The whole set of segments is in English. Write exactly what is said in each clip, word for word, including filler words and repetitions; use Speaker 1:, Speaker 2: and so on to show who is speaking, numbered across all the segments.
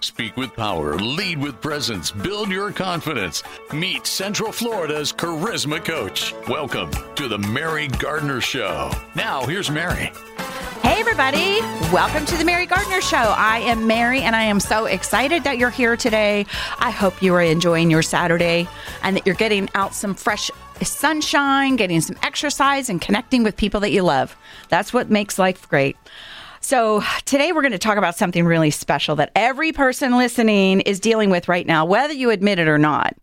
Speaker 1: Speak with power, lead with presence, build your confidence. Meet Central Florida's charisma coach. Welcome to the Mary Gardner Show. Now, here's Mary.
Speaker 2: Hey, everybody. Welcome to the Mary Gardner Show. I am Mary, and I am so excited that you're here today. I hope you are enjoying your Saturday and that you're getting out some fresh sunshine, getting some exercise, and connecting with people that you love. That's what makes life great. So today we're going to talk about something really special that every person listening is dealing with right now, whether you admit it or not.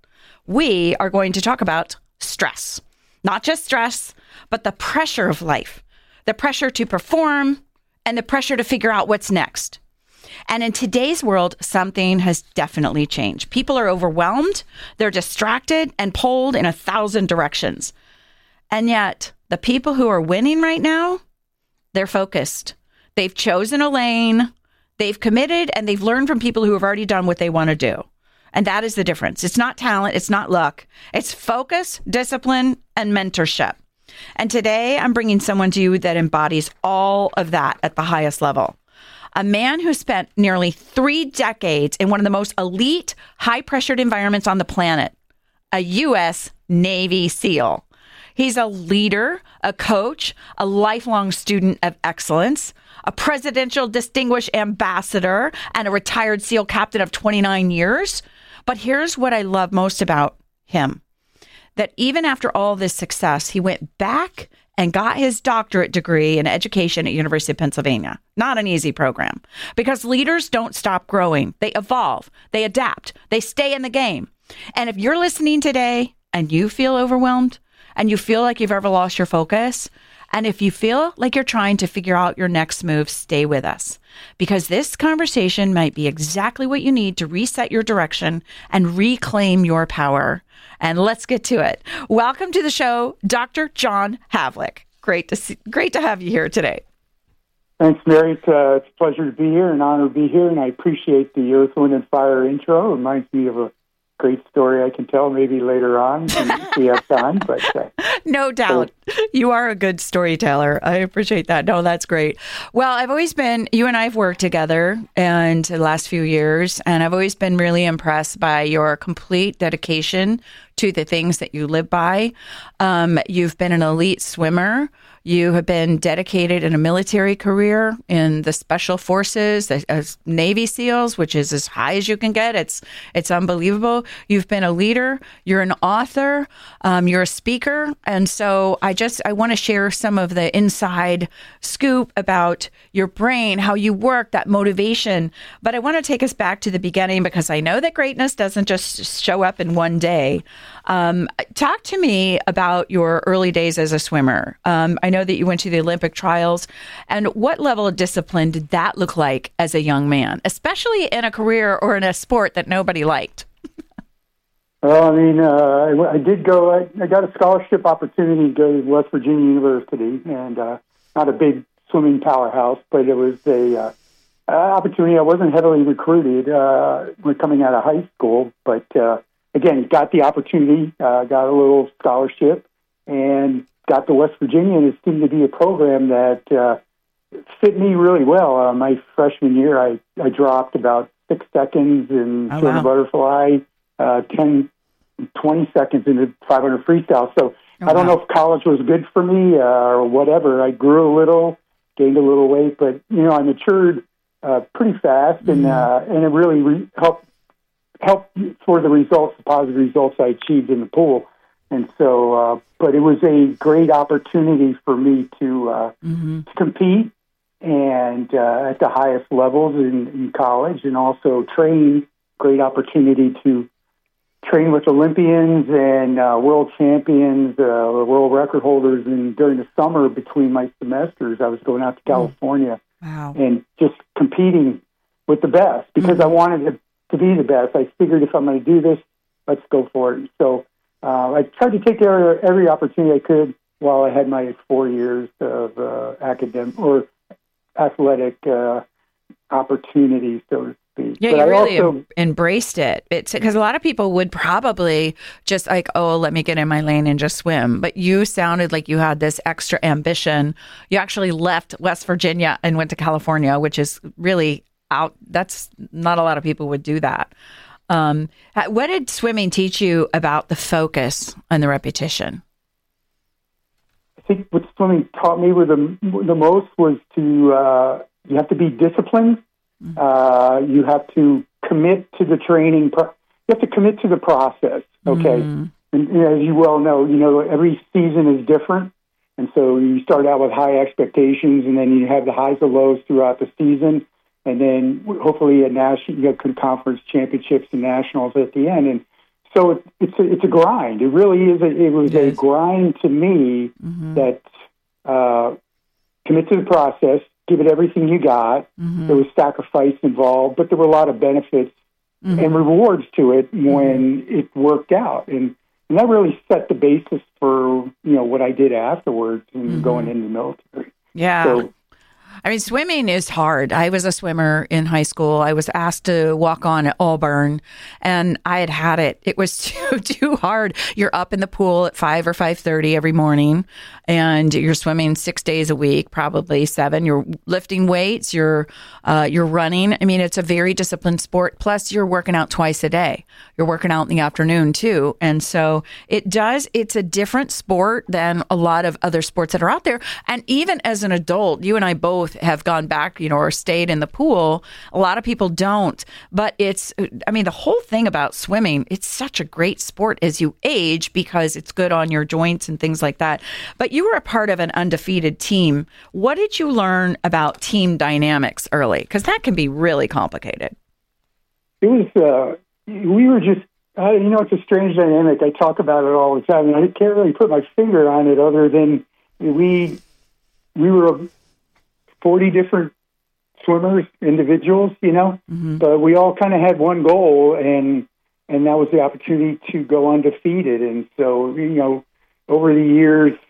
Speaker 2: We are going to talk about stress. Not just stress, but the pressure of life, the pressure to perform, and the pressure to figure out what's next. And in today's world, something has definitely changed. People are overwhelmed, they're distracted, and pulled in a thousand directions. And yet, the people who are winning right now, they're focused. They've chosen a lane, they've committed, and they've learned from people who have already done what they want to do. And that is the difference. It's not talent, it's not luck. It's focus, discipline, and mentorship. And today, I'm bringing someone to you that embodies all of that at the highest level. A man who spent nearly three decades in one of the most elite, high-pressured environments on the planet, a U S Navy SEAL. He's a leader, a coach, a lifelong student of excellence, a presidential distinguished ambassador, and a retired SEAL captain of twenty-nine years. But here's what I love most about him, that even after all this success, he went back and got his doctorate degree in education at University of Pennsylvania. Not an easy program, because leaders don't stop growing. They evolve, they adapt, they stay in the game. And if you're listening today and you feel overwhelmed, and you feel like you've ever lost your focus, and if you feel like you're trying to figure out your next move, stay with us, because this conversation might be exactly what you need to reset your direction and reclaim your power. And let's get to it. Welcome to the show, Doctor John Havlik. Great to see, great to have you here today.
Speaker 3: Thanks, Mary. It's, uh, it's a pleasure to be here, an honor to be here, and I appreciate the Earth, Wind, and Fire intro. It reminds me of a great story I can tell maybe later on if we have time. But uh,
Speaker 2: no doubt. So. You are a good storyteller. I appreciate that. No, that's great. Well, I've always been, you and I have worked together and the last few years, and I've always been really impressed by your complete dedication to the things that you live by. Um, you've been an elite swimmer. You have been dedicated in a military career in the Special Forces, as Navy SEALs, which is as high as you can get. It's it's unbelievable. You've been a leader. You're an author. Um, you're a speaker. And so I just, I want to share some of the inside scoop about your brain, how you work, that motivation. But I want to take us back to the beginning, because I know that greatness doesn't just show up in one day. Um, talk to me about your early days as a swimmer. Um, I know that you went to the Olympic trials. And what level of discipline did that look like as a young man, especially in a career or in a sport that nobody liked?
Speaker 3: Well, I mean, uh, I, I did go, I, I got a scholarship opportunity to go to West Virginia University, and uh, not a big swimming powerhouse, but it was a uh, opportunity. I wasn't heavily recruited uh, when coming out of high school, but uh, again, got the opportunity, uh, got a little scholarship, and got to West Virginia, and it seemed to be a program that uh, fit me really well. Uh, my freshman year, I, I dropped about six seconds in
Speaker 2: oh,
Speaker 3: two hundred
Speaker 2: wow.
Speaker 3: butterfly, uh, ten, twenty seconds in the five hundred freestyle. So
Speaker 2: oh,
Speaker 3: I don't
Speaker 2: wow.
Speaker 3: know if college was good for me uh, or whatever. I grew a little, gained a little weight, but, you know, I matured uh, pretty fast, mm-hmm. and uh, and it really re- helped helped for the results, the positive results I achieved in the pool. And so, uh, but it was a great opportunity for me to, uh,
Speaker 2: mm-hmm.
Speaker 3: to compete and uh, at the highest levels in, in college, and also train. Great opportunity to train with Olympians and uh, world champions, uh, world record holders. And during the summer between my semesters, I was going out to California
Speaker 2: wow.
Speaker 3: and just competing with the best, because mm-hmm. I wanted to, to be the best. I figured if I'm going to do this, let's go for it. So uh, I tried to take every, every opportunity I could while I had my four years of uh, academic or athletic uh, opportunities, so to speak.
Speaker 2: Yeah,
Speaker 3: but
Speaker 2: you
Speaker 3: I
Speaker 2: really
Speaker 3: also,
Speaker 2: em- embraced it. It's because a lot of people would probably just like, oh, let me get in my lane and just swim. But you sounded like you had this extra ambition. You actually left West Virginia and went to California, which is really out. That's not a lot of people would do that. Um, what did swimming teach you about the focus and the repetition?
Speaker 3: I think what swimming taught me with the, the most was to, uh, you have to be disciplined. Mm-hmm. Uh, you have to commit to the training. Pro- you have to commit to the process. Okay. Mm-hmm. And, and as you well know, you know, every season is different. And so you start out with high expectations, and then you have the highs and lows throughout the season. And then hopefully at national, you have conference championships and nationals at the end. And so it, it's a, it's a grind. It really is. A, it was it a grind to me mm-hmm. that uh, commit to the process, give it everything you got. Mm-hmm. There was sacrifice involved, but there were a lot of benefits mm-hmm. and rewards to it when mm-hmm. it worked out. And, and that really set the basis for, you know, what I did afterwards and mm-hmm. going into the military.
Speaker 2: Yeah.
Speaker 3: So,
Speaker 2: I mean, swimming is hard. I was a swimmer in high school. I was asked to walk on at Auburn, and I had had it. It was too too hard. You're up in the pool at five or five thirty every morning, and you're swimming six days a week, probably seven. You're lifting weights. You're uh, you're running. I mean, it's a very disciplined sport. Plus, you're working out twice a day. You're working out in the afternoon too, and so it does. It's a different sport than a lot of other sports that are out there. And even as an adult, you and I both have gone back, you know, or stayed in the pool. A lot of people don't, but it's, I mean, the whole thing about swimming, it's such a great sport as you age because it's good on your joints and things like that. But you were a part of an undefeated team. What did you learn about team dynamics early? Because that can be really complicated.
Speaker 3: It was, uh, we were just, uh, you know, it's a strange dynamic. I talk about it all the time, and I can't really put my finger on it other than we, we were forty different swimmers, individuals, you know, mm-hmm. but we all kind of had one goal, and and that was the opportunity to go undefeated. And so, you know, over the years,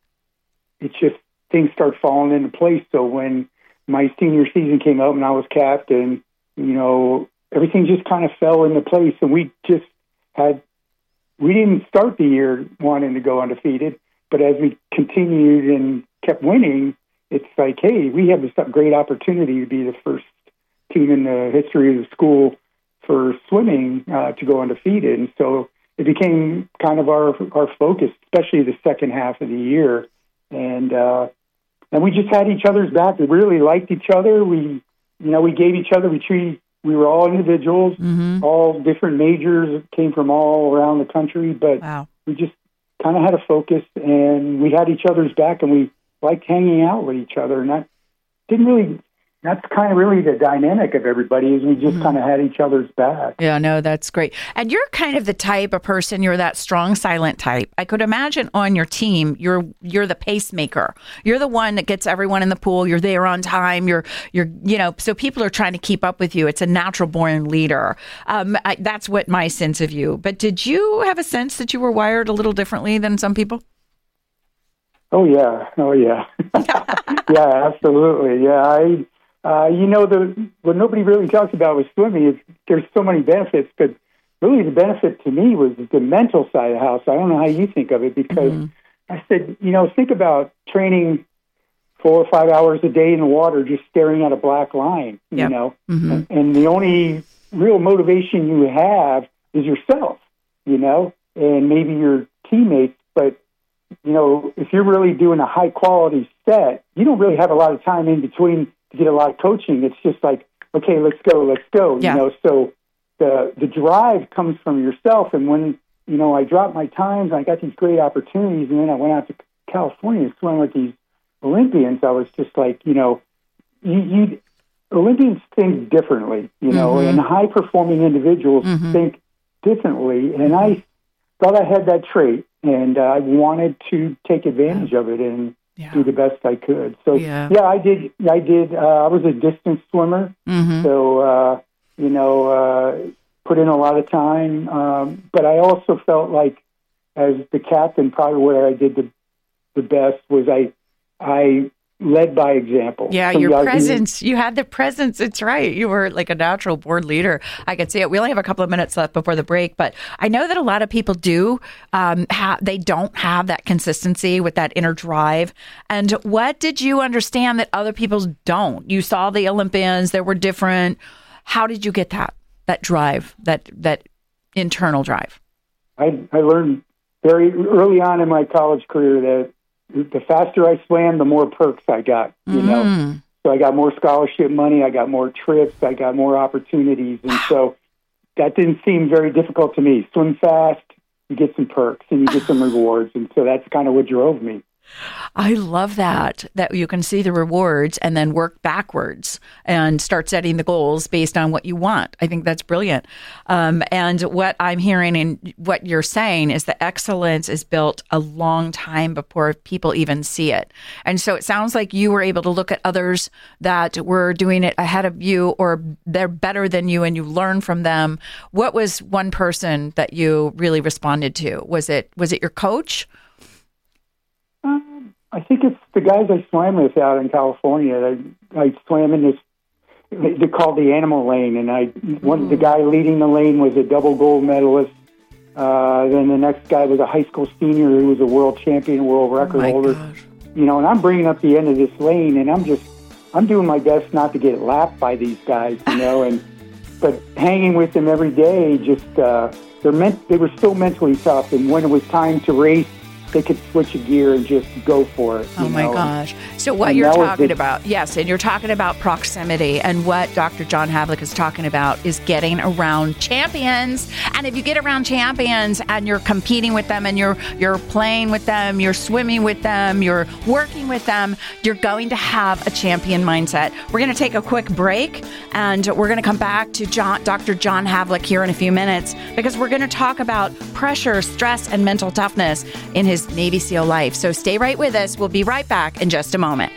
Speaker 3: it just, things start falling into place. So when my senior season came up and I was captain, you know, everything just kind of fell into place. And we just had, we didn't start the year wanting to go undefeated, but as we continued and kept winning, it's like, hey, we have this great opportunity to be the first team in the history of the school for swimming uh, to go undefeated. And so it became kind of our our focus, especially the second half of the year. And uh, and we just had each other's back. We really liked each other. We, you know, we gave each other, we treated, we were all individuals, mm-hmm. all different majors, came from all around the country, but wow. we just kind of had a focus, and we had each other's back, and we liked hanging out with each other. And that didn't really, that's kind of really the dynamic of everybody, is we just mm-hmm. kind of had each other's back.
Speaker 2: Yeah, no, that's great. And you're kind of the type of person, you're that strong, silent type. I could imagine on your team, you're you're the pacemaker. You're the one that gets everyone in the pool. You're there on time. You're, you're you know, so people are trying to keep up with you. It's a natural born leader. Um, I, that's what my sense of you. But did you have a sense that you were wired a little differently than some people?
Speaker 3: Oh, yeah. Oh, yeah. Yeah, absolutely. Yeah, I, uh, you know, the what nobody really talks about with swimming is there's so many benefits, but really the benefit to me was the mental side of the house. I don't know how you think of it, because mm-hmm. I said, you know, think about training four or five hours a day in the water, just staring at a black line, you yep. know, mm-hmm. and, and the only real motivation you have is yourself, you know, and maybe your teammates, but you know, if you're really doing a high quality set, you don't really have a lot of time in between to get a lot of coaching. It's just like, okay, let's go, let's go. Yeah. You know, so the the drive comes from yourself. And when, you know, I dropped my times, I got these great opportunities, and then I went out to California and swam with these Olympians. I was just like, you know, you, you Olympians think differently, you know, mm-hmm. and high performing individuals mm-hmm. think differently. And I thought I had that trait. And uh, I wanted to take advantage of it and yeah. do the best I could. So, yeah, yeah I did. I did. Uh, I was a distance swimmer. Mm-hmm. So, uh, you know, uh, put in a lot of time. Um, but I also felt like, as the captain, probably where I did the the best was I, I led by example.
Speaker 2: Yeah,
Speaker 3: Some
Speaker 2: your
Speaker 3: guys
Speaker 2: presence. You had the presence. It's right. You were like a natural board leader. I could see it. We only have a couple of minutes left before the break, but I know that a lot of people do. Um, ha- they don't have that consistency with that inner drive. And what did you understand that other people don't? You saw the Olympians. They were different. How did you get that that drive, that that internal drive?
Speaker 3: I, I learned very early on in my college career that the faster I swam, the more perks I got, you
Speaker 2: Mm.
Speaker 3: know. So I got more scholarship money, I got more trips, I got more opportunities. And so that didn't seem very difficult to me. Swim fast, you get some perks and you get some rewards. And so that's kind of what drove me.
Speaker 2: I love that, that you can see the rewards and then work backwards and start setting the goals based on what you want. I think that's brilliant. Um, and what I'm hearing and what you're saying is that excellence is built a long time before people even see it. And so it sounds like you were able to look at others that were doing it ahead of you or they're better than you and you learn from them. What was one person that you really responded to? Was it, was it your coach?
Speaker 3: Um, I think it's the guys I swam with out in California. I, I swam in this, they called the animal lane, and I one the guy leading the lane was a double gold medalist. Uh, then the next guy was a high school senior who was a world champion, world record
Speaker 2: Oh my
Speaker 3: holder.
Speaker 2: gosh.
Speaker 3: You know, and I'm bringing up the end of this lane, and I'm just I'm doing my best not to get lapped by these guys, you know, and but hanging with them every day, just uh, they're meant they were so mentally tough, and when it was time to race, they could switch a gear and just go for it.
Speaker 2: Oh,
Speaker 3: you
Speaker 2: my
Speaker 3: know?
Speaker 2: gosh. So what
Speaker 3: And
Speaker 2: you're
Speaker 3: that was
Speaker 2: talking
Speaker 3: the-
Speaker 2: about, yes, and you're talking about proximity. And what Doctor John Havlick is talking about is getting around champions. And if you get around champions and you're competing with them and you're you're playing with them, you're swimming with them, you're working with them, you're going to have a champion mindset. We're going to take a quick break, and we're going to come back to John, Doctor John Havlick here in a few minutes, because we're going to talk about pressure, stress, and mental toughness in his Navy SEAL life. So stay right with us. We'll be right back in just a moment.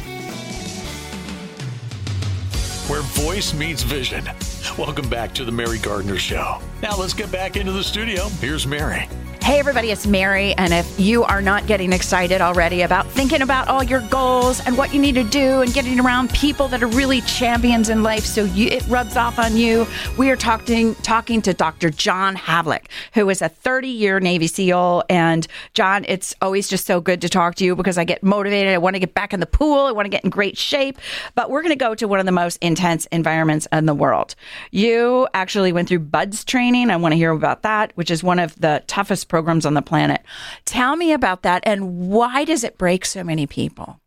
Speaker 1: Where voice meets vision. Welcome back to the Mary Gardner Show. Now let's get back into the studio. Here's Mary.
Speaker 2: Hey everybody, it's Mary, and if you are not getting excited already about thinking about all your goals and what you need to do and getting around people that are really champions in life so you, it rubs off on you, we are talking talking to Doctor John Havlick, who is a thirty-year Navy SEAL. And John, it's always just so good to talk to you because I get motivated. I want to get back in the pool. I want to get in great shape. But we're going to go to one of the most intense environments in the world. You actually went through BUDS training. I want to hear about that, which is one of the toughest programs on the planet. Tell me about that, and why does it break so many people?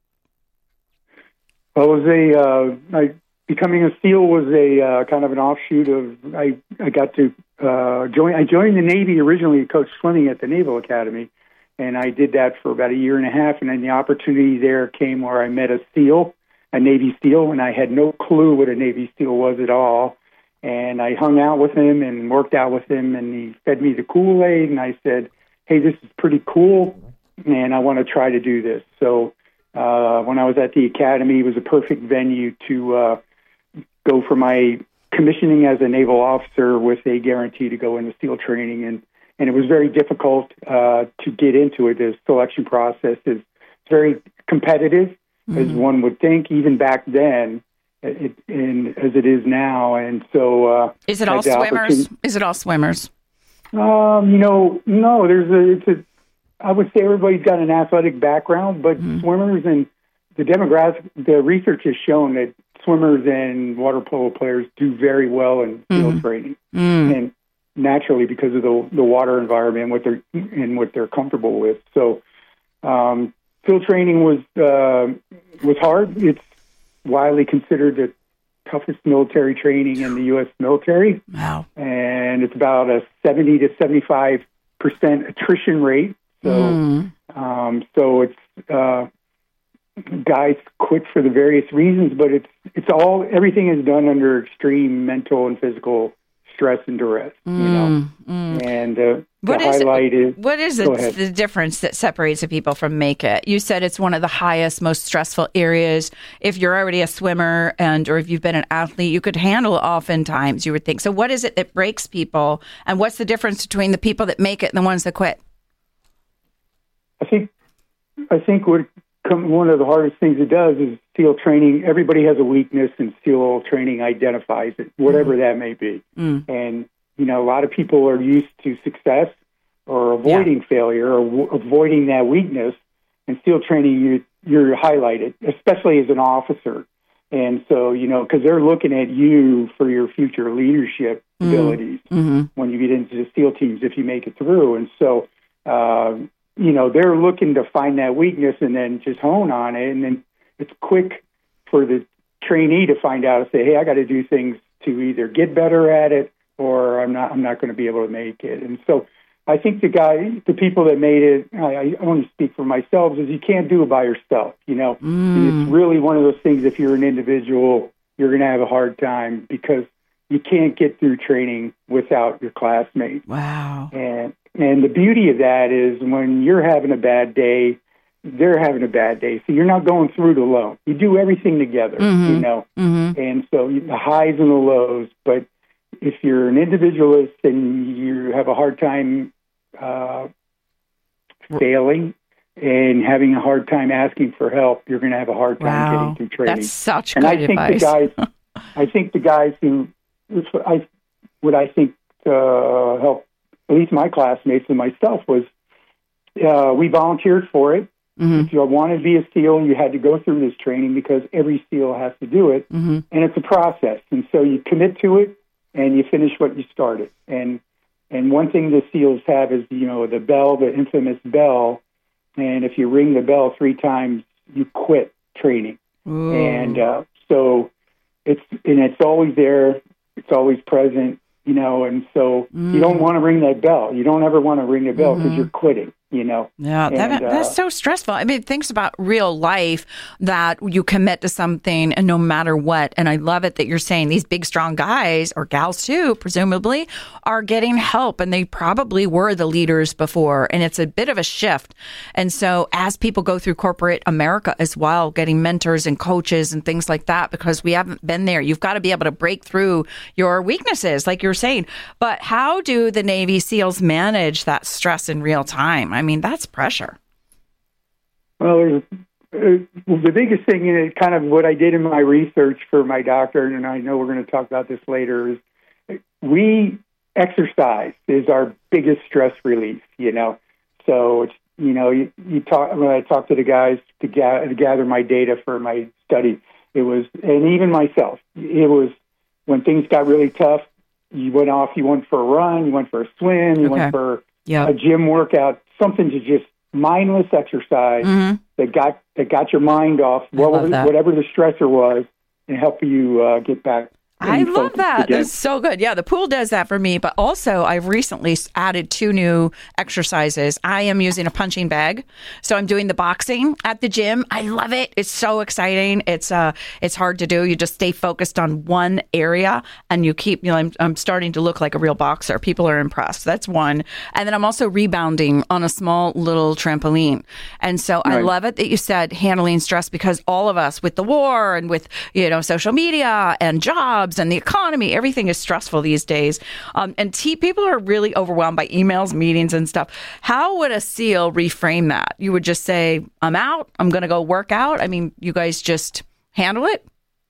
Speaker 3: Well, it was a uh, I, becoming a SEAL was a uh, kind of an offshoot of I. I got to uh, join. I joined the Navy originally to coach swimming at the Naval Academy, and I did that for about a year and a half. And then the opportunity there came where I met a SEAL, a Navy SEAL, and I had no clue what a Navy SEAL was at all. And I hung out with him and worked out with him, and he fed me the Kool-Aid, and I said, hey, this is pretty cool, and I want to try to do this. So uh, when I was at the academy, it was a perfect venue to uh, go for my commissioning as a naval officer with a guarantee to go into SEAL training. And, and it was very difficult uh, to get into it. The selection process is very competitive, mm-hmm. as one would think, even back then. It, and as it is now, and so uh,
Speaker 2: is it all swimmers? Is it all swimmers?
Speaker 3: Um, you know, no. There's a. It's a. I would say everybody's got an athletic background, but mm-hmm. swimmers and the demographic, the research has shown that swimmers and water polo players do very well in SEAL mm-hmm. training, mm-hmm. and naturally because of the the water environment and what they're and what they're comfortable with. So, um, SEAL training was uh, was hard. It's widely considered the toughest military training in the U S military.
Speaker 2: Wow.
Speaker 3: And it's about a seventy to seventy-five percent attrition rate. So, mm. um, so it's, uh, guys quit for the various reasons, but it's, it's all, everything is done under extreme mental and physical stress and duress, mm. you know, mm. and, uh,
Speaker 2: What
Speaker 3: the
Speaker 2: is,
Speaker 3: highlight is...
Speaker 2: What is it, the difference that separates the people from make it? You said it's one of the highest, most stressful areas. If you're already a swimmer and or if you've been an athlete, you could handle it oftentimes, you would think. So what is it that breaks people? And what's the difference between the people that make it and the ones that quit?
Speaker 3: I think I think what come, one of the hardest things it does is SEAL training. Everybody has a weakness, and SEAL training identifies it, whatever mm. that may be. Mm. And, you know, a lot of people are used to success or avoiding yeah. failure or w- avoiding that weakness. And SEAL training, you, you're highlighted, especially as an officer. And so, you know, because they're looking at you for your future leadership mm. abilities mm-hmm. when you get into the SEAL teams, if you make it through. And so, uh, you know, they're looking to find that weakness and then just hone on it. And then it's quick for the trainee to find out and say, hey, I got to do things to either get better at it or I'm not, I'm not going to be able to make it. And so I think the guy, the people that made it, I, I only speak for myself, is you can't do it by yourself. You know, mm. it's really one of those things. If you're an individual, you're going to have a hard time because you can't get through training without your classmates.
Speaker 2: Wow.
Speaker 3: And and the beauty of that is when you're having a bad day, they're having a bad day. So you're not going through it alone. You do everything together, mm-hmm. you know. Mm-hmm. And so the highs and the lows. But if you're an individualist and you have a hard time uh, failing and having a hard time asking for help, you're going to have a hard time
Speaker 2: wow.
Speaker 3: getting through training.
Speaker 2: That's such
Speaker 3: and
Speaker 2: good
Speaker 3: I think
Speaker 2: advice.
Speaker 3: the guys, I think the guys who, I, what I think uh, helped at least my classmates and myself was uh, we volunteered for it. Mm-hmm. If you wanted to be a SEAL, you had to go through this training because every SEAL has to do it, mm-hmm. and it's a process. And so you commit to it, and you finish what you started. And and one thing the SEALs have is, you know, the bell, the infamous bell, and if you ring the bell three times, you quit training. Ooh. And uh, so it's and it's always there, it's always present, you know, and so mm. you don't want to ring that bell. You don't ever want to ring the bell because mm-hmm. you're quitting. You know,
Speaker 2: yeah,
Speaker 3: and,
Speaker 2: that, that's uh, so stressful. I mean, things about real life that you commit to something and no matter what. And I love it that you're saying these big, strong guys or gals too, presumably, are getting help, and they probably were the leaders before. And it's a bit of a shift. And so as people go through corporate America as well, getting mentors and coaches and things like that, because we haven't been there, you've got to be able to break through your weaknesses, like you're saying. But how do the Navy SEALs manage that stress in real time? I mean, that's pressure.
Speaker 3: Well, there's, uh, the biggest thing, and kind of what I did in my research for my doctorate, and I know we're going to talk about this later, is we exercise is our biggest stress relief, you know. So, it's, you know, you, you talk when I talk to the guys to, ga- to gather my data for my study, it was, and even myself, it was when things got really tough, you went off, you went for a run, you went for a swim, you
Speaker 2: okay.
Speaker 3: went for
Speaker 2: yep.
Speaker 3: a gym workout, something to just mindless exercise mm-hmm. that got that got your mind off whatever, whatever the stressor was and help you uh, get back.
Speaker 2: I love that. Again. That's so good. Yeah, the pool does that for me. But also, I've recently added two new exercises. I am using a punching bag. So I'm doing the boxing at the gym. I love it. It's so exciting. It's uh, it's hard to do. You just stay focused on one area and you keep, you know, I'm, I'm starting to look like a real boxer. People are impressed. That's one. And then I'm also rebounding on a small little trampoline. And so right. I love it that you said handling stress, because all of us with the war and with, you know, social media and jobs and the economy, everything is stressful these days. Um, and t- people are really overwhelmed by emails, meetings, and stuff. How would a SEAL reframe that? You would just say, I'm out, I'm going to go work out. I mean, you guys just handle it?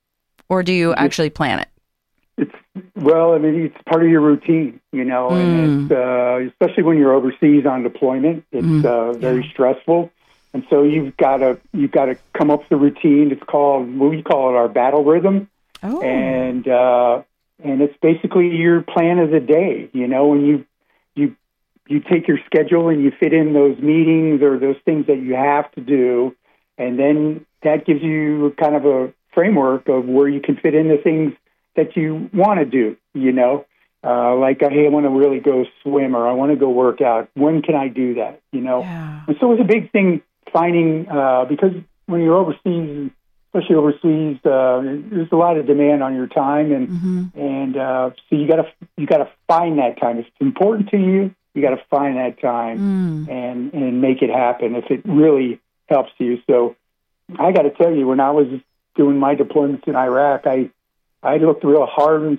Speaker 2: Or do you actually plan it?
Speaker 3: It's, well, I mean, it's part of your routine, you know, mm. and it's, uh, especially when you're overseas on deployment, it's mm. uh, very yeah. stressful. And so you've got to, you've got to come up with a routine. It's called, we call it our battle rhythm. Oh. And uh, and it's basically your plan of the day, you know, when you you you take your schedule and you fit in those meetings or those things that you have to do, and then that gives you kind of a framework of where you can fit in the things that you want to do, you know, uh, like, hey, I want to really go swim or I want to go work out. When can I do that, you know? Yeah. And so it's a big thing finding, uh, because when you're overseas, especially overseas, uh, there's a lot of demand on your time, and mm-hmm. and uh, so you got to you got to find that time. If it's important to you, you got to find that time mm. and and make it happen if it really helps you. So I got to tell you, when I was doing my deployments in Iraq, I I looked real hard,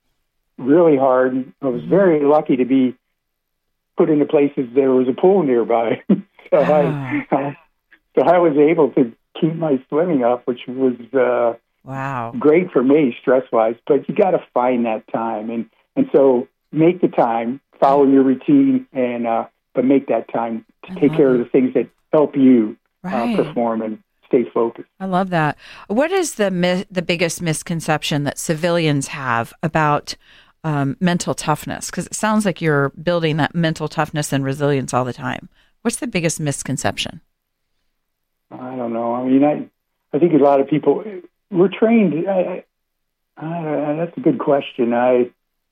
Speaker 3: really hard. I was very lucky to be put into places there was a pool nearby. so ah. I, I so I was able to keep my swimming up, which was uh,
Speaker 2: wow
Speaker 3: great for me stress-wise. But you got to find that time, and and so make the time, follow your routine, and uh, but make that time to take care of the things that help you
Speaker 2: right.
Speaker 3: uh, perform and stay focused.
Speaker 2: I love that. What is the myth, the biggest misconception that civilians have about um, mental toughness? Because it sounds like you're building that mental toughness and resilience all the time. What's the biggest misconception?
Speaker 3: I don't know. I mean, I I think a lot of people, we're trained. I, I, I, that's a good question. I,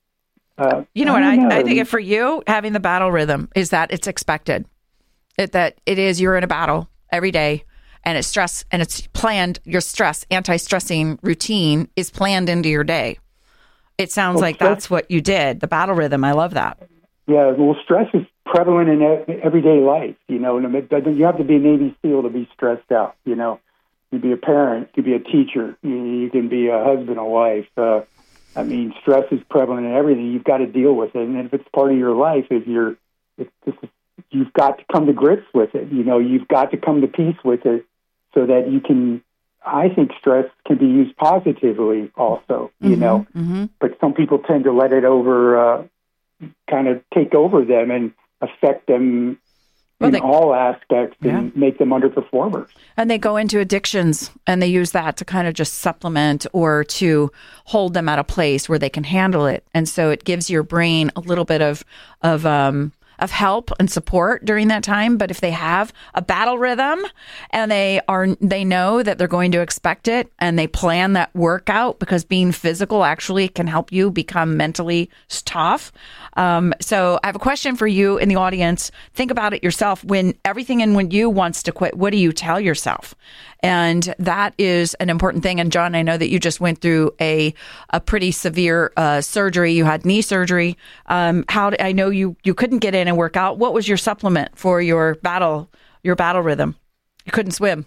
Speaker 3: uh,
Speaker 2: you know
Speaker 3: I
Speaker 2: what? I,
Speaker 3: know.
Speaker 2: I think for you, having the battle rhythm is that it's expected. It, that it is, you're in a battle every day, and it's stress, and it's planned. Your stress, anti-stressing routine is planned into your day. It sounds well, like stress, that's what you did. The battle rhythm. I love that.
Speaker 3: Yeah. Well, stress is prevalent in everyday life. You know, you have to be a Navy SEAL to be stressed out. You know, you be a parent, you be a teacher, you, you can be a husband, a wife. Uh, I mean, stress is prevalent in everything. You've got to deal with it, and if it's part of your life, if you're, if this is, you've got to come to grips with it. You know, you've got to come to peace with it, so that you can. I think stress can be used positively, also. You mm-hmm, know, mm-hmm. but some people tend to let it over, uh, kind of take over them and affect them well, in they, all aspects and yeah. make them underperformers.
Speaker 2: And they go into addictions, and they use that to kind of just supplement or to hold them at a place where they can handle it. And so it gives your brain a little bit of of um, of help and support during that time. But if they have a battle rhythm and they are they know that they're going to expect it, and they plan that workout, because being physical actually can help you become mentally tough. Um, so I have a question for you in the audience. Think about it yourself. When everything in when you wants to quit, what do you tell yourself? And that is an important thing. And John, I know that you just went through a a pretty severe uh, surgery. You had knee surgery. Um, how do, I know you you couldn't get in and work out. What was your supplement for your battle your battle rhythm? You couldn't swim.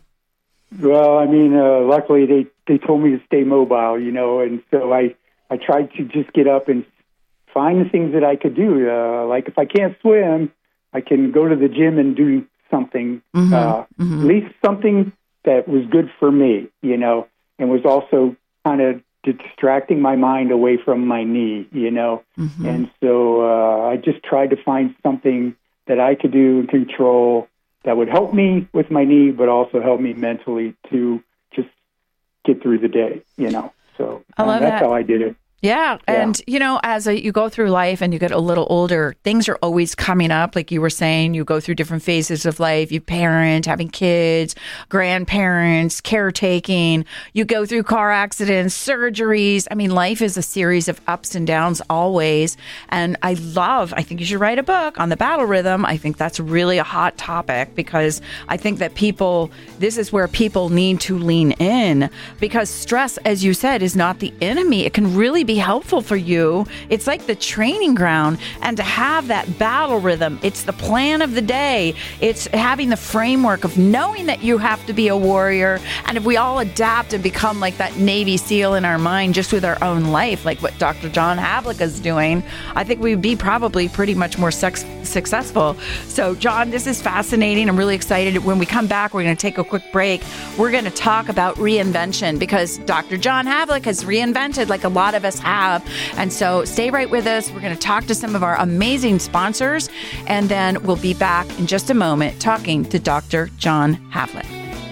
Speaker 3: Well, I mean, uh, luckily they, they told me to stay mobile, you know, and so I I tried to just get up and find the things that I could do. Uh, like if I can't swim, I can go to the gym and do something, mm-hmm, uh, mm-hmm. at least something that was good for me, you know, and was also kind of distracting my mind away from my knee, you know. Mm-hmm. And so uh, I just tried to find something that I could do and control that would help me with my knee, but also help me mentally to just get through the day, you know. So
Speaker 2: I love
Speaker 3: um, that's
Speaker 2: that.
Speaker 3: how I did it.
Speaker 2: Yeah. And, yeah. you know, as a, you go through life and you get a little older, things are always coming up. Like you were saying, you go through different phases of life. You parent, having kids, grandparents, caretaking. You go through car accidents, surgeries. I mean, life is a series of ups and downs always. And I love, I think you should write a book on the battle rhythm. I think that's really a hot topic, because I think that people, this is where people need to lean in, because stress, as you said, is not the enemy. It can really be helpful for you. It's like the training ground, and to have that battle rhythm, it's the plan of the day. It's having the framework of knowing that you have to be a warrior. And if we all adapt and become like that Navy SEAL in our mind, just with our own life, like what Doctor John Havlik is doing, I think we'd be probably pretty much more sex- successful. So John, this is fascinating. I'm really excited. When we come back, we're going to take a quick break. We're going to talk about reinvention, because Doctor John Havlik has reinvented like a lot of us have. And so stay right with us. We're going to talk to some of our amazing sponsors, and then we'll be back in just a moment talking to Doctor John Havlik.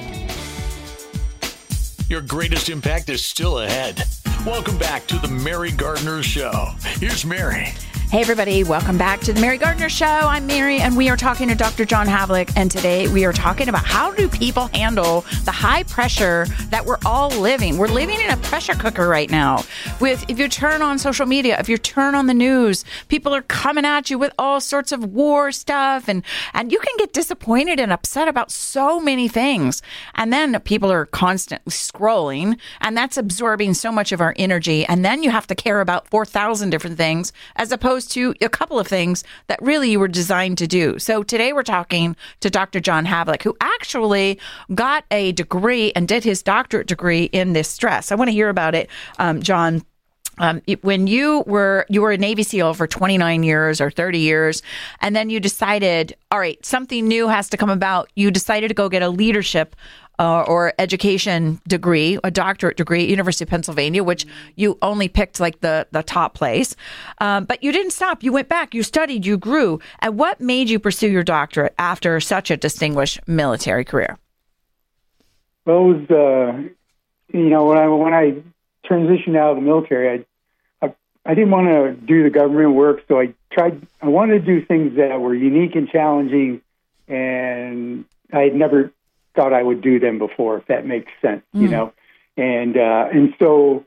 Speaker 1: Your greatest impact is still ahead. Welcome back to the Mary Gardner Show. Here's Mary.
Speaker 2: Hey, everybody. Welcome back to the Mary Gardner Show. I'm Mary, and we are talking to Doctor John Havlik. And today we are talking about how do people handle the high pressure that we're all living. We're living in a pressure cooker right now. With if you turn on social media, if you turn on the news, people are coming at you with all sorts of war stuff. And, and you can get disappointed and upset about so many things. And then people are constantly scrolling, and that's absorbing so much of our energy. And then you have to care about four thousand different things, as opposed to a couple of things that really you were designed to do. So today we're talking to Doctor John Havlik, who actually got a degree and did his doctorate degree in this stress. I want to hear about it, um, John. Um, when you were you were a Navy SEAL for twenty-nine years or thirty years, and then you decided, all right, something new has to come about. You decided to go get a leadership uh, or education degree, a doctorate degree at University of Pennsylvania, which you only picked like the, the top place. Um, but you didn't stop. You went back. You studied. You grew. And what made you pursue your doctorate after such a distinguished military career?
Speaker 3: Well, it was, uh, you know, when I when I transitioned out of the military, I, I I didn't want to do the government work, so I tried. I wanted to do things that were unique and challenging, and I had never thought I would do them before, if that makes sense, mm. you know. And uh, and so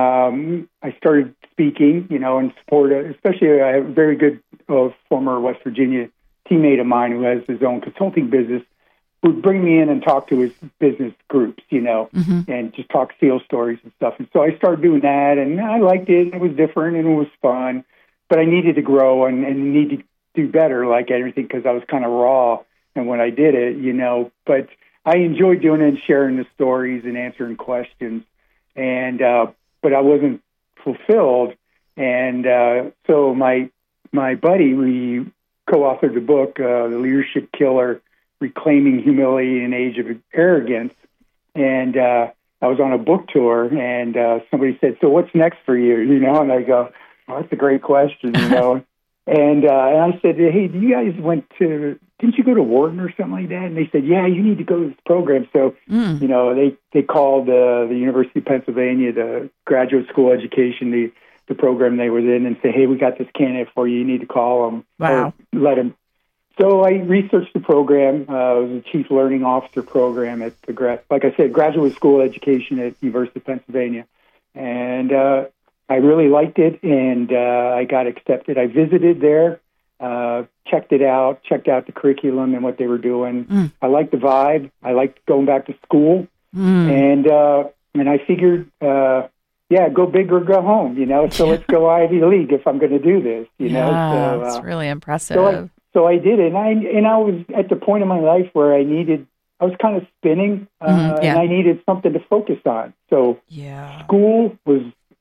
Speaker 3: um, I started speaking, you know, in support of, especially I have a very good uh, former West Virginia teammate of mine who has his own consulting business, would bring me in and talk to his business groups, you know, mm-hmm. and just talk SEAL stories and stuff. And so I started doing that, and I liked it, and it was different, and it was fun. But I needed to grow and, and need to do better, like everything, because I was kind of raw and when I did it, you know. But I enjoyed doing it and sharing the stories and answering questions. And uh, but I wasn't fulfilled. And uh, so my my buddy, we co-authored the book, uh, The Leadership Killer, Reclaiming Humility in an Age of Arrogance. And uh, I was on a book tour, and uh, somebody said, so what's next for you? You know, and I go, oh, that's a great question, you know. and, uh, and I said, hey, do you guys went to, didn't you go to Wharton or something like that? And they said, yeah, you need to go to this program. So, mm. you know, they, they called uh, the University of Pennsylvania, the graduate school education, the, the program they were in, and say, hey, we got this candidate for you. You need to call them.
Speaker 2: Wow.
Speaker 3: Or let them. So I researched the program. Uh, it was a chief learning officer program at the, gra- like I said, graduate school education at University of Pennsylvania. And uh, I really liked it, and uh, I got accepted. I visited there, uh, checked it out, checked out the curriculum and what they were doing. Mm. I liked the vibe. I liked going back to school. Mm. And uh, and I figured, uh, yeah, go big or go home, you know. So let's go Ivy League if I'm going to do this, you
Speaker 2: yeah,
Speaker 3: know. So, uh,
Speaker 2: that's really impressive.
Speaker 3: So I, So I did it, and I and I was at the point in my life where I needed, I was kind of spinning, uh, mm-hmm, yeah. and I needed something to focus on. So
Speaker 2: yeah.
Speaker 3: school was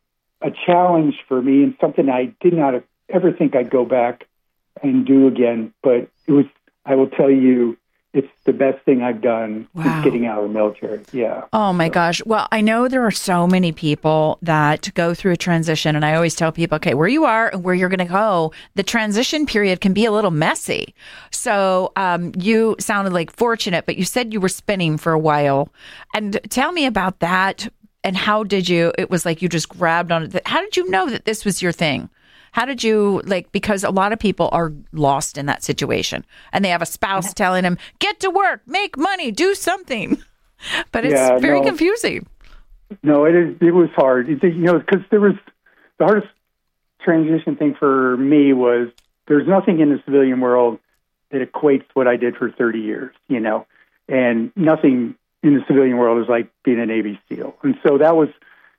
Speaker 3: a challenge for me and something I did not ever think I'd go back and do again. But it was, I will tell you, it's the best thing I've done
Speaker 2: wow.
Speaker 3: since getting out of the military. Yeah.
Speaker 2: Oh, my so. gosh. Well, I know there are so many people that go through a transition, and I always tell people, okay, where you are and where you're going to go, the transition period can be a little messy. So um, you sounded like fortunate, but you said you were spinning for a while. And tell me about that, and how did you, it was like you just grabbed on it. How did you know that this was your thing? How did you, like, because a lot of people are lost in that situation and they have a spouse telling them, get to work, make money, do something. But it's yeah, very no, confusing.
Speaker 3: No, it is. It was hard. It, you know, because there was, the hardest transition thing for me was there's nothing in the civilian world that equates what I did for thirty years, you know, and nothing in the civilian world is like being a Navy SEAL. And so that was,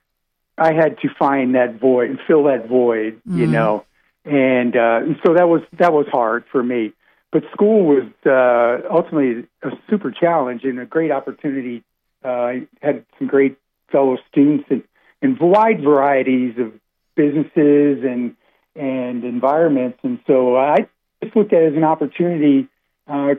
Speaker 3: I had to find that void and fill that void, mm-hmm. you know, and, uh, and so that was that was hard for me. But school was uh, ultimately a super challenge and a great opportunity. Uh, I had some great fellow students in, in wide varieties of businesses and and environments, and so I just looked at it as an opportunity. Uh,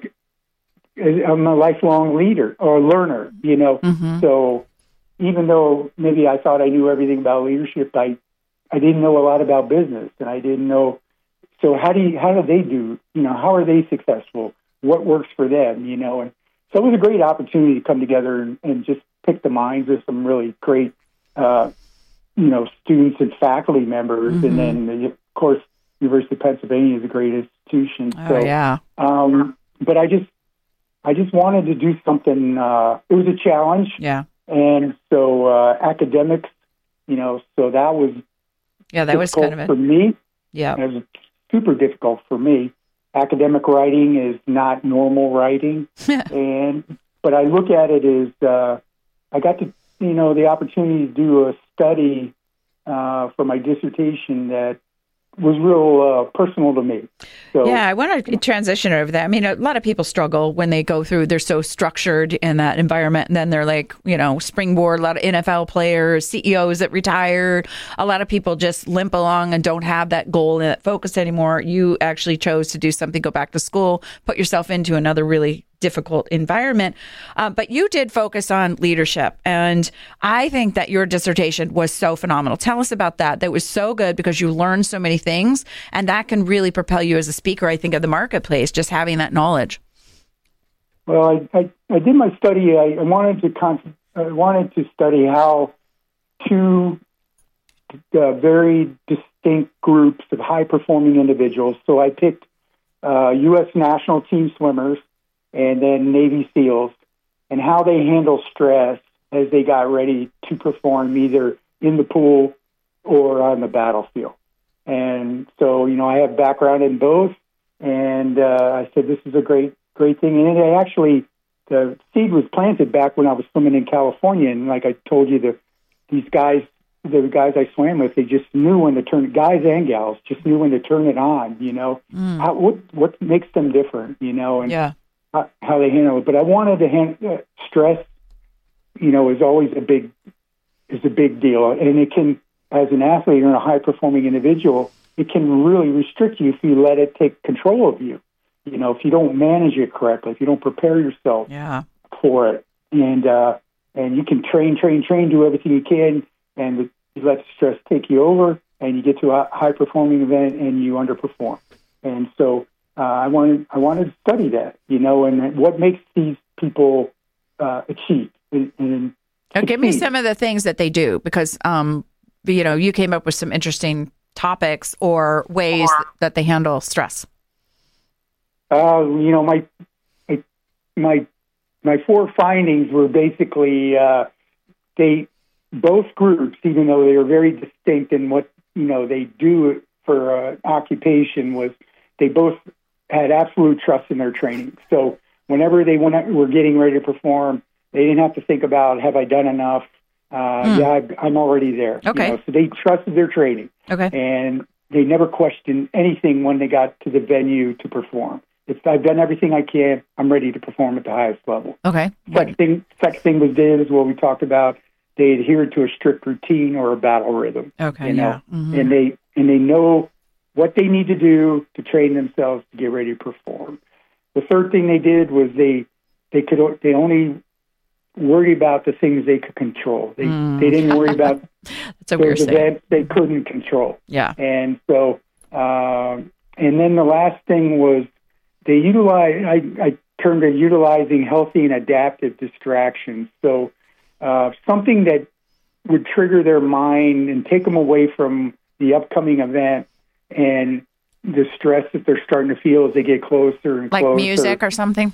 Speaker 3: I'm a lifelong leader or learner, you know, mm-hmm. so. Even though maybe I thought I knew everything about leadership, I I didn't know a lot about business, and I didn't know. So how do you, how do they do? You know, how are they successful? What works for them? You know, and so it was a great opportunity to come together and, and just pick the minds of some really great, uh, you know, students and faculty members, mm-hmm. and then of course, University of Pennsylvania is a great institution.
Speaker 2: Oh
Speaker 3: so,
Speaker 2: yeah.
Speaker 3: Um, but I just I just wanted to do something. Uh, it was a challenge.
Speaker 2: Yeah.
Speaker 3: And so uh, academics, you know, so that was
Speaker 2: yeah, that was kind of it
Speaker 3: for me.
Speaker 2: Yeah,
Speaker 3: it was super difficult for me. Academic writing is not normal writing, and but I look at it as uh, I got to, you know, the opportunity to do a study uh, for my dissertation that was real uh, personal to me. So,
Speaker 2: yeah, I want to transition over that. I mean, a lot of people struggle when they go through, they're so structured in that environment. And then they're like, you know, springboard, a lot of N F L players, C E Os that retired. A lot of people just limp along and don't have that goal and that focus anymore. You actually chose to do something, go back to school, put yourself into another really difficult environment. Uh, but you did focus on leadership. And I think that your dissertation was so phenomenal. Tell us about that. That was so good because you learned so many things. And that can really propel you as a speaker, I think, of the marketplace, just having that knowledge.
Speaker 3: Well, I, I, I did my study. I, I wanted to con- I wanted to study how two uh, very distinct groups of high-performing individuals. So I picked uh, U S national team swimmers and then Navy SEALs, and how they handle stress as they got ready to perform either in the pool or on the battlefield. And so, you know, I have background in both, and uh, I said, this is a great, great thing. And it actually, the seed was planted back when I was swimming in California, and like I told you, the, these guys, the guys I swam with, they just knew when to turn, guys and gals, just knew when to turn it on, you know. Mm. How, what, what makes them different, you know? And
Speaker 2: yeah.
Speaker 3: how they handle it. But I wanted to handle uh, stress, you know, is always a big, is a big deal. And it can, as an athlete or a high performing individual, it can really restrict you if you let it take control of you. You know, if you don't manage it correctly, if you don't prepare yourself
Speaker 2: yeah.
Speaker 3: for it. And, uh, and you can train, train, train, do everything you can, and you let stress take you over, and you get to a high performing event and you underperform. And so, Uh, I wanted I wanted to study that, you know, and what makes these people uh, achieve. And, and
Speaker 2: now, give me some of the things that they do, because, um, you know, you came up with some interesting topics or ways that they handle stress.
Speaker 3: Uh, you know, my my my four findings were basically uh, they both groups, even though they were very distinct in what you know they do for uh, occupation, was they both had absolute trust in their training. So whenever they went, were getting ready to perform, they didn't have to think about, have I done enough? Uh, mm. Yeah, I, I'm already there.
Speaker 2: Okay.
Speaker 3: You know? So they trusted their training.
Speaker 2: Okay.
Speaker 3: And they never questioned anything when they got to the venue to perform. If I've done everything I can, I'm ready to perform at the highest level.
Speaker 2: Okay.
Speaker 3: Second thing, second thing was did is what we talked about. They adhered to a strict routine or a battle rhythm.
Speaker 2: Okay.
Speaker 3: You know?
Speaker 2: Yeah. Mm-hmm.
Speaker 3: And they and they know what they need to do to train themselves to get ready to perform. The third thing they did was they they could they only worry about the things they could control. They mm. they didn't worry about
Speaker 2: That's a weird
Speaker 3: those events they couldn't control.
Speaker 2: Yeah.
Speaker 3: And so, um, and then the last thing was they utilize. I, I termed it utilizing healthy and adaptive distractions. So uh, something that would trigger their mind and take them away from the upcoming event and the stress that they're starting to feel as they get closer and
Speaker 2: like
Speaker 3: closer.
Speaker 2: Like music or something?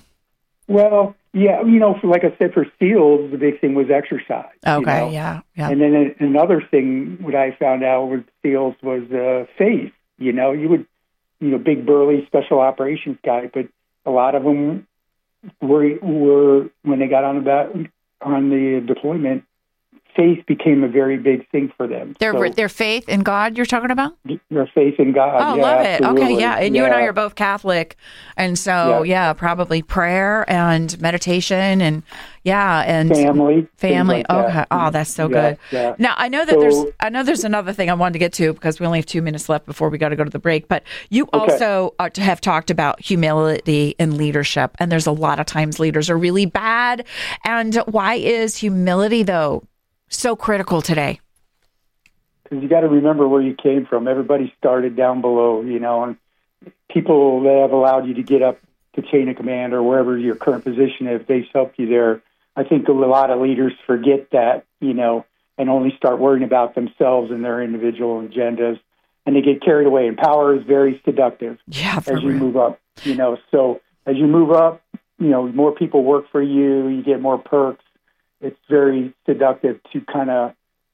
Speaker 3: Well, yeah, you know, for, like I said, for SEALs, the big thing was exercise.
Speaker 2: Okay,
Speaker 3: you know?
Speaker 2: yeah, yeah.
Speaker 3: And then a, another thing, what I found out with SEALs was uh, faith. You know, you would, you know, big burly special operations guy, but a lot of them were, were when they got on about on the deployment, faith became a very big thing for them.
Speaker 2: Their
Speaker 3: so,
Speaker 2: their faith in God you're talking about?
Speaker 3: Their faith in God.
Speaker 2: Oh,
Speaker 3: yeah,
Speaker 2: love it.
Speaker 3: absolutely.
Speaker 2: Okay, yeah. And
Speaker 3: yeah.
Speaker 2: you and I are both Catholic. And so, yeah. yeah, probably prayer and meditation and, yeah, and
Speaker 3: family.
Speaker 2: Family.
Speaker 3: Like
Speaker 2: okay.
Speaker 3: that.
Speaker 2: Oh, that's so
Speaker 3: yeah,
Speaker 2: good.
Speaker 3: Yeah.
Speaker 2: Now, I know that
Speaker 3: so,
Speaker 2: there's I know there's another thing I wanted to get to because we only have two minutes left before we got to go to the break. But you
Speaker 3: okay.
Speaker 2: also uh, have talked about humility and leadership. And there's a lot of times leaders are really bad. And why is humility, though, so critical today?
Speaker 3: Because you got to remember where you came from. Everybody started down below, you know, and people that have allowed you to get up the chain of command or wherever your current position is, they've helped you there. I think a lot of leaders forget that, you know, and only start worrying about themselves and their individual agendas, and they get carried away. And power is very seductive
Speaker 2: yeah,
Speaker 3: as
Speaker 2: real.
Speaker 3: you move up, you know. So as you move up, you know, more people work for you, you get more perks. It's very seductive to kind of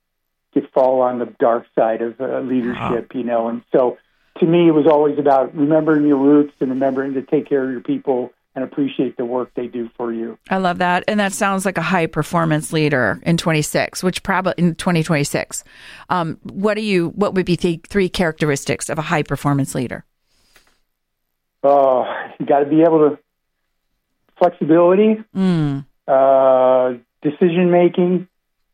Speaker 3: get fall on the dark side of uh, leadership, wow. you know. And so to me, it was always about remembering your roots and remembering to take care of your people and appreciate the work they do for you.
Speaker 2: I love that. And that sounds like a high performance leader in twenty-six, which probably in twenty twenty-six. Um, what do you, what would be the three characteristics of a high performance leader?
Speaker 3: Uh, you got to be able to, flexibility, mm. uh, decision making,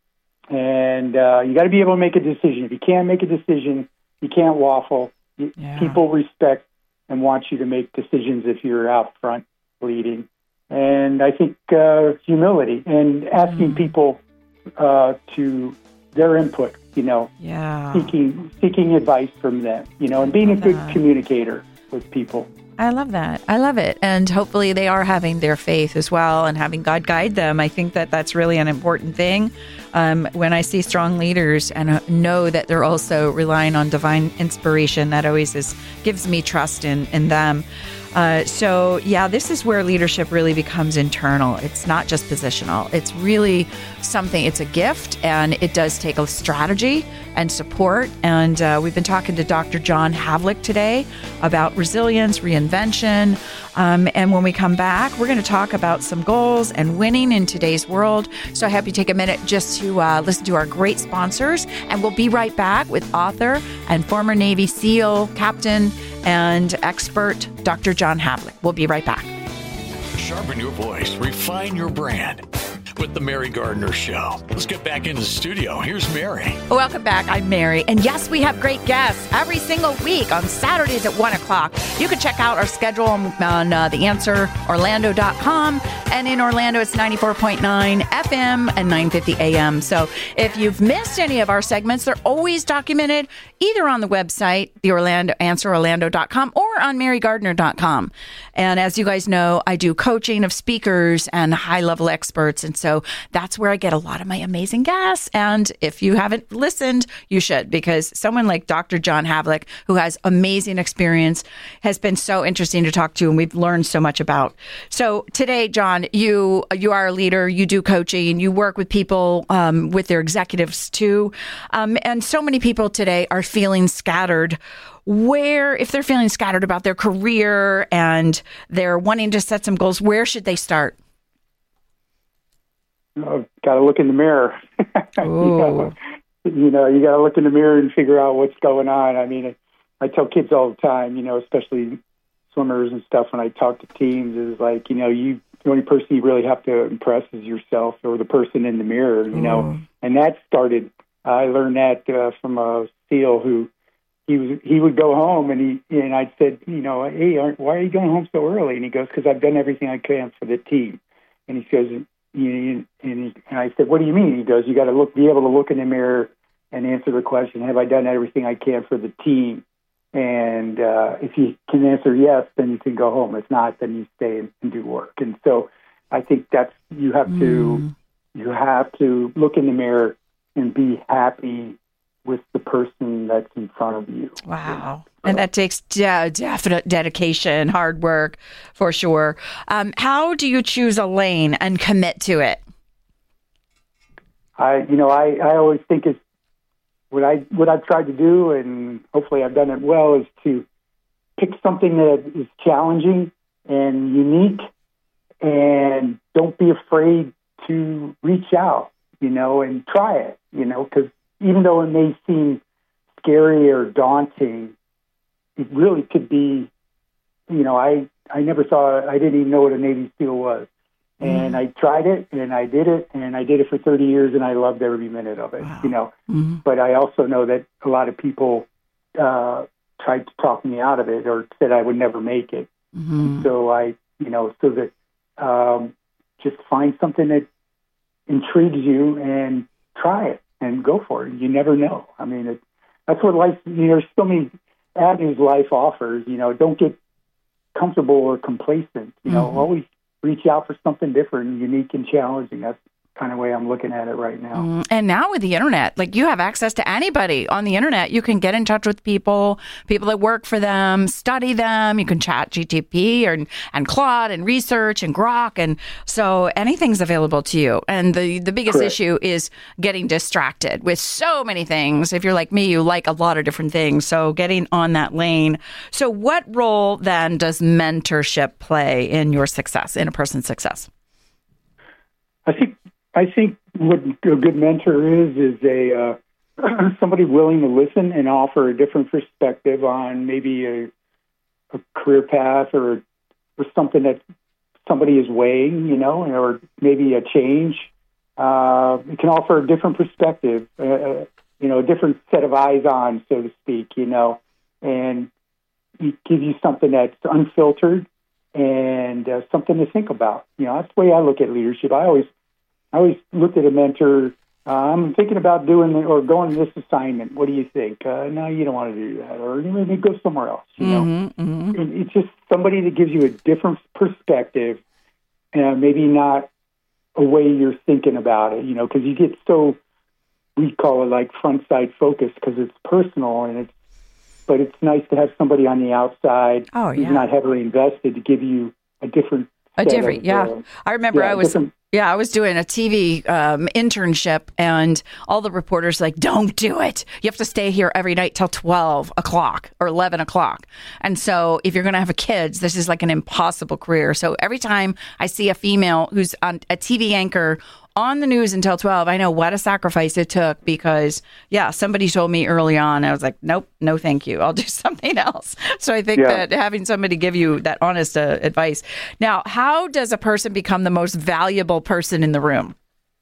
Speaker 3: and uh, you got to be able to make a decision. If you can't make a decision, you can't waffle. Yeah. People respect and want you to make decisions if you're out front leading. And I think uh, humility and asking mm. people uh, to their input, you know,
Speaker 2: yeah.
Speaker 3: seeking seeking advice from them, you know, and being a good that. communicator with people.
Speaker 2: I love that. I love it. And hopefully they are having their faith as well and having God guide them. I think that that's really an important thing. Um, when I see strong leaders and know that they're also relying on divine inspiration, that always is, gives me trust in, in them. Uh, so, yeah, this is where leadership really becomes internal. It's not just positional. It's really something, it's a gift, and it does take a strategy and support. And uh, we've been talking to Doctor John Havlick today about resilience, reinvention. Um, and when we come back, we're going to talk about some goals and winning in today's world. So I hope you take a minute just to uh, listen to our great sponsors. And we'll be right back with author and former Navy SEAL captain and expert, Doctor John Havlick. We'll be right back.
Speaker 1: Sharpen your voice, refine your brand with the Mary Gardner Show. Let's get back into the studio. Here's Mary.
Speaker 2: Welcome back. I'm Mary. And yes, we have great guests every single week on Saturdays at one o'clock. You can check out our schedule on, on uh, the answer orlando dot com. And in Orlando, it's ninety-four point nine F M and nine fifty A M. So if you've missed any of our segments, they're always documented either on the website, the Orlando answer orlando dot com, or on mary gardner dot com. And as you guys know, I do coaching of speakers and high-level experts. And so that's where I get a lot of my amazing guests. And if you haven't listened, you should, because someone like Doctor John Havlick, who has amazing experience, has been so interesting to talk to, and we've learned so much about. So today, John, you you are a leader, you do coaching, you work with people, um, with their executives too. Um, and so many people today are feeling scattered. Where, if they're feeling scattered about their career and they're wanting to set some goals, where should they start?
Speaker 3: Oh, got to look in the mirror. you know, you know, you got to look in the mirror and figure out what's going on. I mean, I tell kids all the time, you know, especially swimmers and stuff, when I talk to teams, is like, you know, you the only person you really have to impress is yourself or the person in the mirror, you know.
Speaker 2: Ooh.
Speaker 3: And that started, I learned that uh, from a SEAL who, he was, he would go home, and he and I said, you know, hey, aren't, why are you going home so early? And he goes, because I've done everything I can for the team. And he goes, you know, and, he, and I said, what do you mean? He goes, you got to look, be able to look in the mirror and answer the question, have I done everything I can for the team? And uh, if you can answer yes, then you can go home. If not, then you stay and, and do work. And so I think that's, you have to, mm. you have to look in the mirror and be happy with the person that's in front of you.
Speaker 2: Wow. And that takes de- definite dedication, hard work, for sure. Um, how do you choose a lane and commit to it?
Speaker 3: I, you know, I, I always think it's what I what I've tried to do, and hopefully I've done it well, is to pick something that is challenging and unique, and don't be afraid to reach out, you know, and try it, you know, because even though it may seem scary or daunting, it really could be, you know, I, I never saw, I didn't even know what a Navy SEAL was. And mm. I tried it, and I did it, and I did it for thirty years, and I loved every minute of it, wow. you know. Mm-hmm. But I also know that a lot of people uh, tried to talk me out of it or said I would never make it. Mm-hmm. So I, you know, so that um, just find something that intrigues you and try it. And go for it. You never know. I mean, it, that's what life, you know, there's so many avenues life offers. You know, don't get comfortable or complacent. You know, mm-hmm. always reach out for something different, unique, and challenging. That's kind of way I'm looking at it right now.
Speaker 2: Mm, and now with the internet, like you have access to anybody on the internet. You can get in touch with people, people that work for them, study them. You can chat G T P or, and Claude and research and Grok. And so anything's available to you. And the, the biggest
Speaker 3: Correct.
Speaker 2: issue is getting distracted with so many things. If you're like me, you like a lot of different things. So getting on that lane. So what role then does mentorship play in your success, in a person's success?
Speaker 3: I think I think what a good mentor is is a uh, somebody willing to listen and offer a different perspective on maybe a, a career path or or something that somebody is weighing, you know, or maybe a change. Uh, it can offer a different perspective, uh, you know, a different set of eyes on, so to speak, you know, and give you something that's unfiltered and uh, something to think about. You know, that's the way I look at leadership. I always I always looked at a mentor. Uh, I'm thinking about doing or going to this assignment. What do you think? Uh, no, you don't want to do that, or maybe go somewhere else. You know,
Speaker 2: Mm-hmm, mm-hmm.
Speaker 3: it's just somebody that gives you a different perspective, and maybe not a way you're thinking about it. You know, because you get so we call it like front side focus because it's personal and it's. But it's nice to have somebody on the outside
Speaker 2: Oh, yeah.
Speaker 3: who's not heavily invested to give you a different.
Speaker 2: A
Speaker 3: set
Speaker 2: different,
Speaker 3: of,
Speaker 2: yeah.
Speaker 3: uh,
Speaker 2: I remember
Speaker 3: yeah,
Speaker 2: I was,
Speaker 3: different-
Speaker 2: yeah, I was doing a T V um, internship, and all the reporters like, "Don't do it. You have to stay here every night till twelve o'clock or eleven o'clock." And so, if you're going to have a kids, this is like an impossible career. So every time I see a female who's on a T V anchor on the news until twelve, I know what a sacrifice it took because, yeah, somebody told me early on, I was like, nope, no, thank you. I'll do something else. So I think
Speaker 3: Yeah.
Speaker 2: that having somebody give you that honest uh, advice. Now, how does a person become the most valuable person in the room?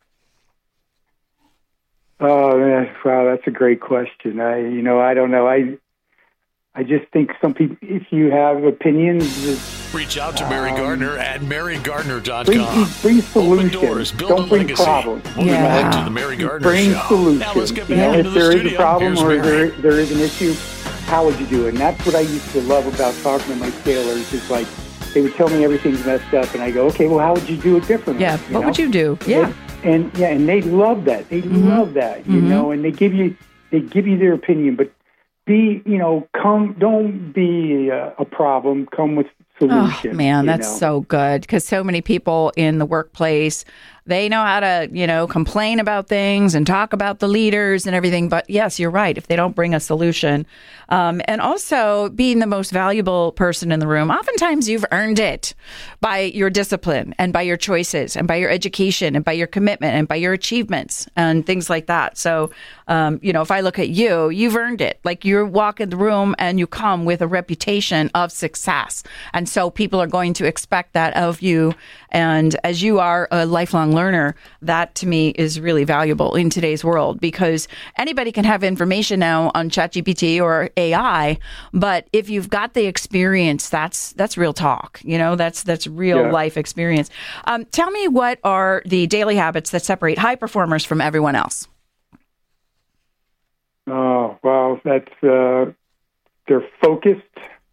Speaker 3: Oh, man, wow, that's a great question. I, you know, I don't know. I, I just think some people, if you have opinions, it's,
Speaker 1: Reach out to Mary Gardner at mary gardner dot
Speaker 3: bring,
Speaker 1: com.
Speaker 3: bring
Speaker 1: Open
Speaker 3: solutions.
Speaker 1: doors, build
Speaker 3: Don't
Speaker 1: a
Speaker 3: bring
Speaker 1: legacy.
Speaker 3: problems.
Speaker 1: We'll be
Speaker 2: Yeah.
Speaker 1: back to the Mary Gardner
Speaker 3: Bring
Speaker 1: Show.
Speaker 3: solutions.
Speaker 1: Now let's get
Speaker 3: You
Speaker 1: back
Speaker 3: know,
Speaker 1: into
Speaker 3: if
Speaker 1: the
Speaker 3: there is
Speaker 1: studio.
Speaker 3: a problem
Speaker 1: Here's
Speaker 3: or
Speaker 1: Mary.
Speaker 3: there, there is an issue, how would you do it? And that's what I used to love about talking to my sailors is like, they would tell me everything's messed up, and I go, okay, well, how would you do it differently?
Speaker 2: Yeah.
Speaker 3: You
Speaker 2: What
Speaker 3: know?
Speaker 2: would you do? Yeah.
Speaker 3: And, and yeah, and they love that. They
Speaker 2: Mm-hmm.
Speaker 3: love that, you
Speaker 2: Mhm.
Speaker 3: know, and they give you they give you their opinion, but be, you know, come, don't be a, a problem. Come with solutions.
Speaker 2: Oh, man,
Speaker 3: you
Speaker 2: that's
Speaker 3: know?
Speaker 2: so good because so many people in the workplace, they know how to, you know, complain about things and talk about the leaders and everything. But yes, you're right. If they don't bring a solution, um, and also being the most valuable person in the room, oftentimes you've earned it by your discipline and by your choices and by your education and by your commitment and by your achievements and things like that. So, um, you know, if I look at you, you've earned it. Like you walk in the room and you come with a reputation of success. And so people are going to expect that of you. And as you are a lifelong learner, that to me is really valuable in today's world because anybody can have information now on ChatGPT or A I, but if you've got the experience, that's that's real talk. You know, that's that's real
Speaker 3: Yeah.
Speaker 2: life experience. Um, tell me, what are the daily habits that separate high performers from everyone else?
Speaker 3: Oh, well, that's, uh, they're focused.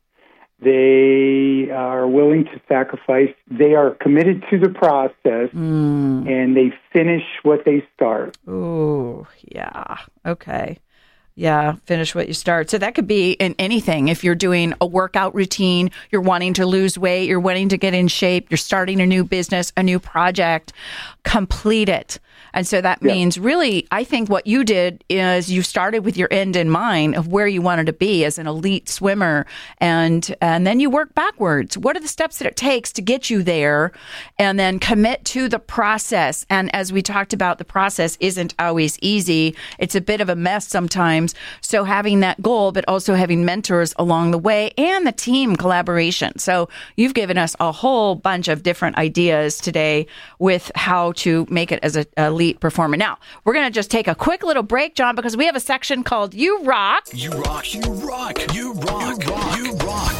Speaker 3: They are willing to sacrifice. They are committed to the process,
Speaker 2: Mm.
Speaker 3: and they finish what they start.
Speaker 2: Oh, yeah. Okay. Yeah, finish what you start. So that could be in anything. If you're doing a workout routine, you're wanting to lose weight, you're wanting to get in shape, you're starting a new business, a new project, complete it. And so that
Speaker 3: Yeah.
Speaker 2: means really, I think what you did is you started with your end in mind of where you wanted to be as an elite swimmer. And, and then you work backwards. What are the steps that it takes to get you there? And then commit to the process. And as we talked about, the process isn't always easy. It's a bit of a mess sometimes. So having that goal, but also having mentors along the way and the team collaboration. So you've given us a whole bunch of different ideas today with how to make it as a elite performer. Now, we're going to just take a quick little break, John, because we have a section called You Rock.
Speaker 1: You rock, you rock, you rock, you rock.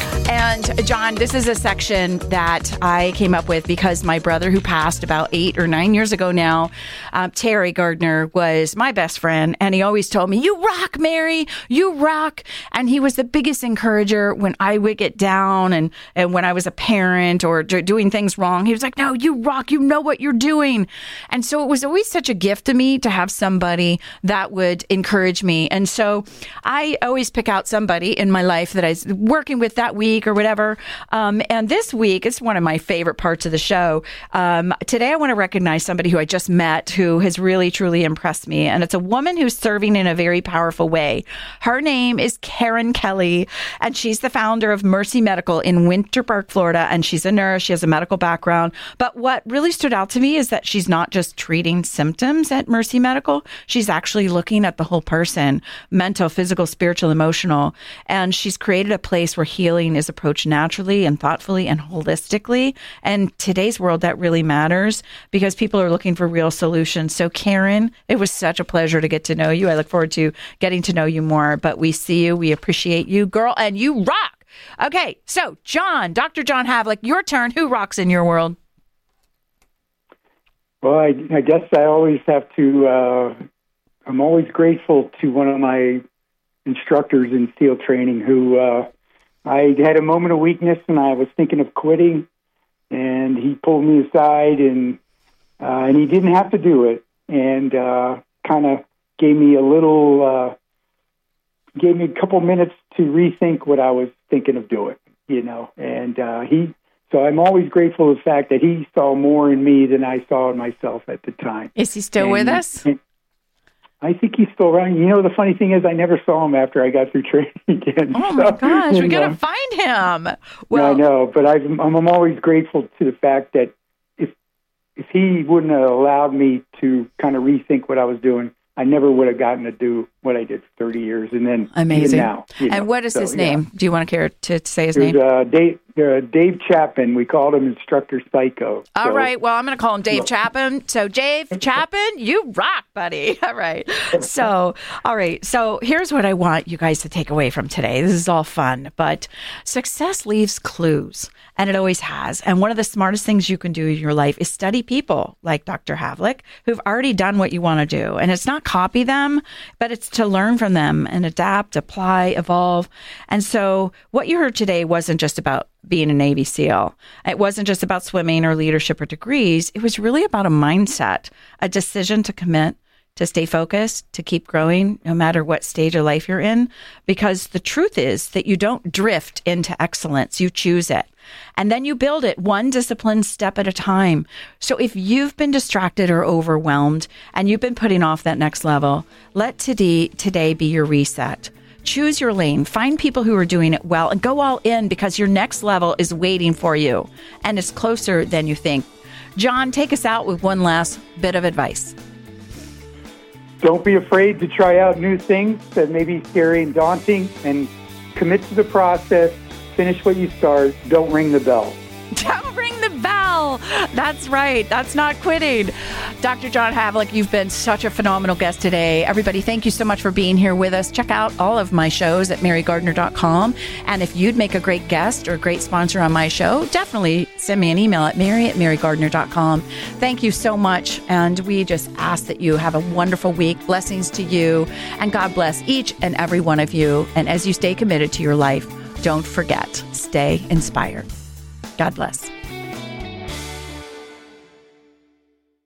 Speaker 2: And John, this is a section that I came up with because my brother, who passed about eight or nine years ago now, um, Terry Gardner, was my best friend. And he always told me, you rock, Mary, you rock. And he was the biggest encourager when I would get down and, and when I was a parent or d- doing things wrong. He was like, no, you rock. You know what you're doing. And so it was always such a gift to me to have somebody that would encourage me. And so I always pick out somebody in my life that I was working with that week or whatever. Um, and this week, it's one of my favorite parts of the show. Um, today, I want to recognize somebody who I just met who has really, truly impressed me. And it's a woman who's serving in a very powerful way. Her name is Karen Kelly, and she's the founder of Mercy Medical in Winter Park, Florida. And she's a nurse. She has a medical background. But what really stood out to me is that she's not just treating symptoms at Mercy Medical. She's actually looking at the whole person, mental, physical, spiritual, emotional. And she's created a place where healing is approached naturally and thoughtfully and holistically. And today's world, that really matters because people are looking for real solutions. So Karen, it was such a pleasure to get to know you. I look forward to getting to know you more, but we see you, we appreciate you, girl, and you rock. Okay, so John, Doctor John Havlick, your turn. Who rocks in your world?
Speaker 3: Well, I, I guess I always have to, uh, I'm always grateful to one of my instructors in SEAL training who, uh, I had a moment of weakness and I was thinking of quitting, and he pulled me aside and uh, and he didn't have to do it, and uh, kind of gave me a little, uh, gave me a couple minutes to rethink what I was thinking of doing, you know. And uh, he, so I'm always grateful for the fact that he saw more in me than I saw in myself at the time.
Speaker 2: Is he still and, with us?
Speaker 3: And, I think he's still around. You know, the funny thing is I never saw him after I got through training again.
Speaker 2: Oh, my so, gosh. We got to find him.
Speaker 3: Well, I know, but I'm, I'm always grateful to the fact that if if he wouldn't have allowed me to kind of rethink what I was doing, I never would have gotten to do what I did for thirty years. And then
Speaker 2: amazing.
Speaker 3: Now, you know,
Speaker 2: and what is
Speaker 3: so,
Speaker 2: his name?
Speaker 3: Yeah.
Speaker 2: Do you want to care to say his
Speaker 3: There's,
Speaker 2: name?
Speaker 3: Uh, Dave, uh, Dave Chapin. We called him Instructor Psycho.
Speaker 2: All
Speaker 3: so.
Speaker 2: right. Well, I'm going to call him Dave Chapin. So, Dave Chapin, you rock, buddy. All right. So, all right. So, here's what I want you guys to take away from today. This is all fun, but success leaves clues, and it always has. And one of the smartest things you can do in your life is study people like Doctor Havlick who've already done what you want to do. And it's not copy them, but it's to learn from them and adapt, apply, evolve. And so what you heard today wasn't just about being a Navy SEAL. It wasn't just about swimming or leadership or degrees. It was really about a mindset, a decision to commit, to stay focused, to keep growing, no matter what stage of life you're in. Because the truth is that you don't drift into excellence. You choose it. And then you build it one disciplined step at a time. So if you've been distracted or overwhelmed and you've been putting off that next level, let today, today be your reset. Choose your lane, find people who are doing it well, and go all in because your next level is waiting for you and it's closer than you think. John, take us out with one last bit of advice.
Speaker 3: Don't be afraid to try out new things that may be scary and daunting, and commit to the process. Finish what you start. Don't ring the bell.
Speaker 2: Don't ring the bell. That's right. That's not quitting. Doctor John Havlick, you've been such a phenomenal guest today. Everybody, thank you so much for being here with us. Check out all of my shows at mary gardner dot com. And if you'd make a great guest or a great sponsor on my show, definitely send me an email at mary at mary gardner dot com. Thank you so much. And we just ask that you have a wonderful week. Blessings to you. And God bless each and every one of you. And as you stay committed to your life, don't forget, stay inspired. God bless.